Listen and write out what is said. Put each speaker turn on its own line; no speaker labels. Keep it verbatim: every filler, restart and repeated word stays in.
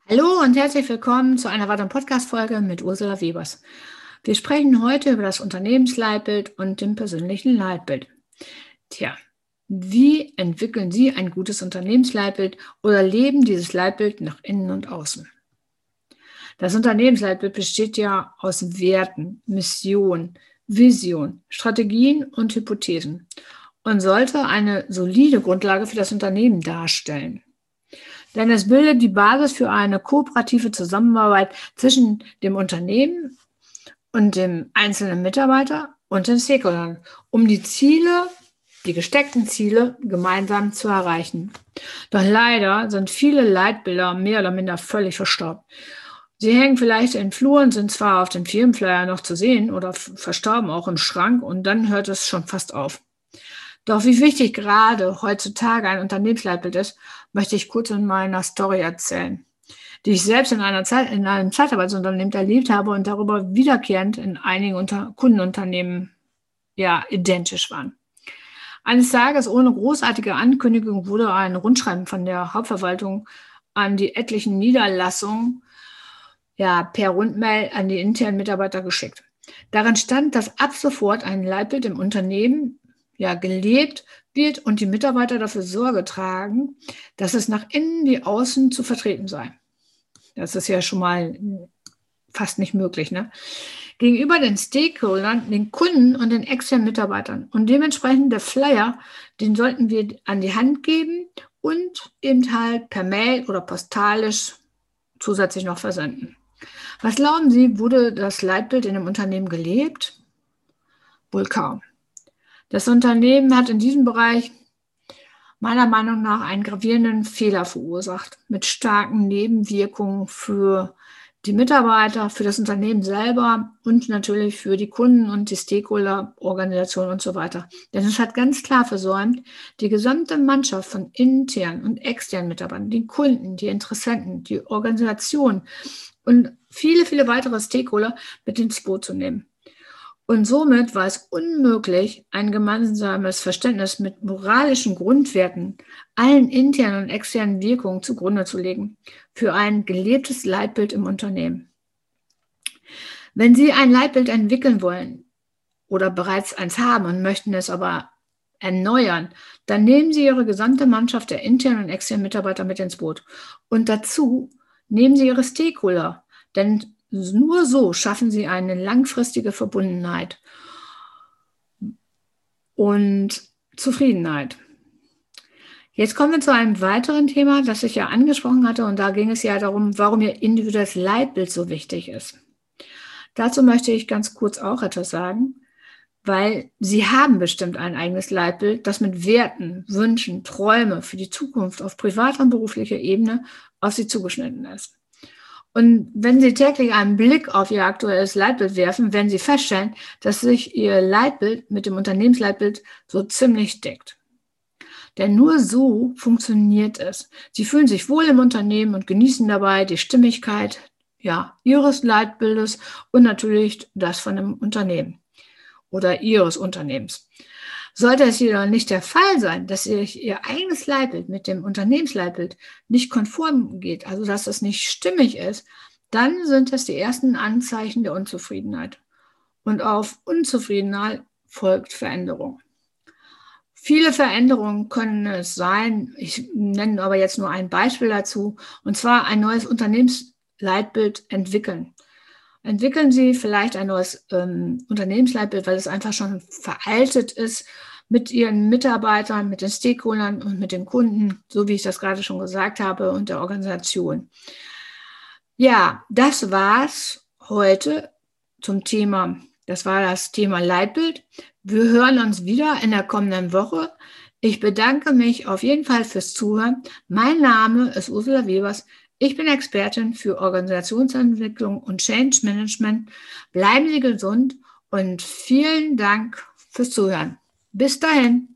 Hallo und herzlich willkommen zu einer weiteren Podcast-Folge mit Ursula Webers. Wir sprechen heute über das Unternehmensleitbild und dem persönlichen Leitbild. Tja, wie entwickeln Sie ein gutes Unternehmensleitbild oder leben dieses Leitbild nach innen und außen? Das Unternehmensleitbild besteht ja aus Werten, Mission, Vision, Strategien und Hypothesen und sollte eine solide Grundlage für das Unternehmen darstellen. Denn es bildet die Basis für eine kooperative Zusammenarbeit zwischen dem Unternehmen und dem einzelnen Mitarbeiter und den Stakeholdern, um die Ziele, die gesteckten Ziele gemeinsam zu erreichen. Doch leider sind viele Leitbilder mehr oder minder völlig verstaubt. Sie hängen vielleicht in Fluren, sind zwar auf den Firmenflyer noch zu sehen oder verstorben auch im Schrank und dann hört es schon fast auf. Doch wie wichtig gerade heutzutage ein Unternehmensleitbild ist, möchte ich kurz in meiner Story erzählen, die ich selbst in, einer Zeit, in einem Zeitarbeitsunternehmen erlebt habe und darüber wiederkehrend in einigen Unter Kundenunternehmen ja, identisch waren. Eines Tages ohne großartige Ankündigung wurde ein Rundschreiben von der Hauptverwaltung an die etlichen Niederlassungen ja, per Rundmail an die internen Mitarbeiter geschickt. Darin stand, dass ab sofort ein Leitbild im Unternehmen ja, gelebt wird und die Mitarbeiter dafür Sorge tragen, dass es nach innen wie außen zu vertreten sei. Das ist ja schon mal fast nicht möglich, ne? Gegenüber den Stakeholdern, den Kunden und den externen Mitarbeitern. Und dementsprechend der Flyer, den sollten wir an die Hand geben und eben halt per Mail oder postalisch zusätzlich noch versenden. Was glauben Sie, wurde das Leitbild in einem Unternehmen gelebt? Wohl kaum. Das Unternehmen hat in diesem Bereich meiner Meinung nach einen gravierenden Fehler verursacht, mit starken Nebenwirkungen für die Mitarbeiter, für das Unternehmen selber und natürlich für die Kunden und die Stakeholder, Organisationen und so weiter. Denn es hat ganz klar versäumt, die gesamte Mannschaft von internen und externen Mitarbeitern, die Kunden, die Interessenten, die Organisation und viele, viele weitere Stakeholder mit ins Boot zu nehmen. Und somit war es unmöglich, ein gemeinsames Verständnis mit moralischen Grundwerten, allen internen und externen Wirkungen zugrunde zu legen, für ein gelebtes Leitbild im Unternehmen. Wenn Sie ein Leitbild entwickeln wollen oder bereits eins haben und möchten es aber erneuern, dann nehmen Sie Ihre gesamte Mannschaft der internen und externen Mitarbeiter mit ins Boot. Und dazu nehmen Sie Ihre Stakeholder, denn nur so schaffen Sie eine langfristige Verbundenheit und Zufriedenheit. Jetzt kommen wir zu einem weiteren Thema, das ich ja angesprochen hatte, und da ging es ja darum, warum Ihr individuelles Leitbild so wichtig ist. Dazu möchte ich ganz kurz auch etwas sagen, weil Sie haben bestimmt ein eigenes Leitbild, das mit Werten, Wünschen, Träume für die Zukunft auf privater und beruflicher Ebene auf Sie zugeschnitten ist. Und wenn Sie täglich einen Blick auf Ihr aktuelles Leitbild werfen, werden Sie feststellen, dass sich Ihr Leitbild mit dem Unternehmensleitbild so ziemlich deckt. Denn nur so funktioniert es. Sie fühlen sich wohl im Unternehmen und genießen dabei die Stimmigkeit ja, Ihres Leitbildes und natürlich das von dem Unternehmen oder Ihres Unternehmens. Sollte es jedoch nicht der Fall sein, dass sich Ihr eigenes Leitbild mit dem Unternehmensleitbild nicht konform geht, also dass es nicht stimmig ist, dann sind es die ersten Anzeichen der Unzufriedenheit. Und auf Unzufriedenheit folgt Veränderung. Viele Veränderungen können es sein, ich nenne aber jetzt nur ein Beispiel dazu, und zwar ein neues Unternehmensleitbild entwickeln. Entwickeln Sie vielleicht ein neues ähm, Unternehmensleitbild, weil es einfach schon veraltet ist mit Ihren Mitarbeitern, mit den Stakeholdern und mit den Kunden, so wie ich das gerade schon gesagt habe, und der Organisation. Ja, das war's heute zum Thema, das war das Thema Leitbild. Wir hören uns wieder in der kommenden Woche. Ich bedanke mich auf jeden Fall fürs Zuhören. Mein Name ist Ursula Webers. Ich bin Expertin für Organisationsentwicklung und Change Management. Bleiben Sie gesund und vielen Dank fürs Zuhören. Bis dahin.